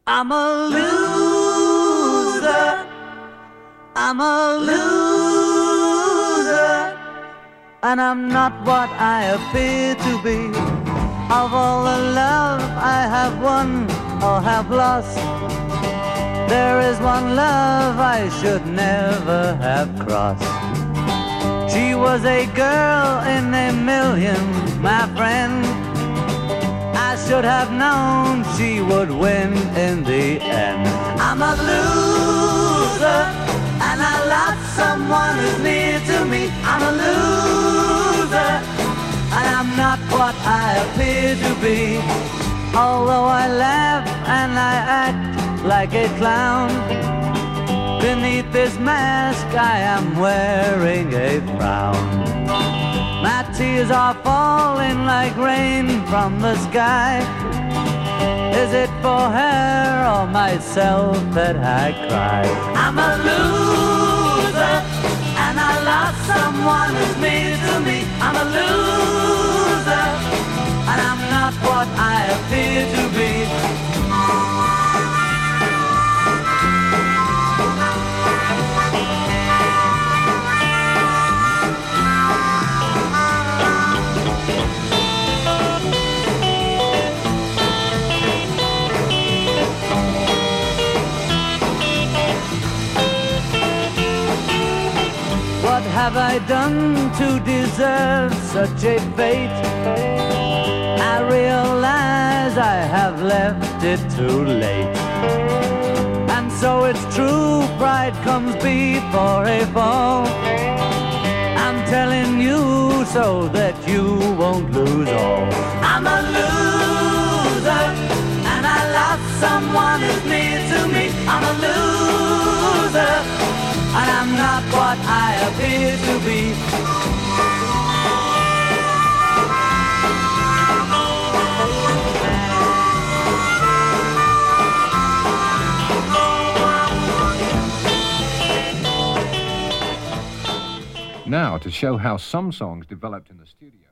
I'm a loser. I'm a loser. And I'm not what I appear to be. Of all the love I have won or have lost, there is one love I should never have crossed. She was a girl in a million, my friend. I should have known she would win in the end. I'm a loser, and I lost someone who's near to me. I'm a loser, and I'm not what I appear to be. Although I laugh and I act like a clown, beneath this mask I am wearing a frown. My tears are falling like rain from the sky. Is it for her or myself that I cry? I'm a loser, and I lost someone who's near to me. I'm a loser, and I'm not what I appear to be. What have I done to deserve such a fate? I realize I have left it too late. And so it's true, pride comes before a fall. I'm telling you so that you won't lose all. I'm a loser, and I lost someone who's near to me. I'm a loser, and I'm not what I appear to be. Now, to show how some songs developed in the studio.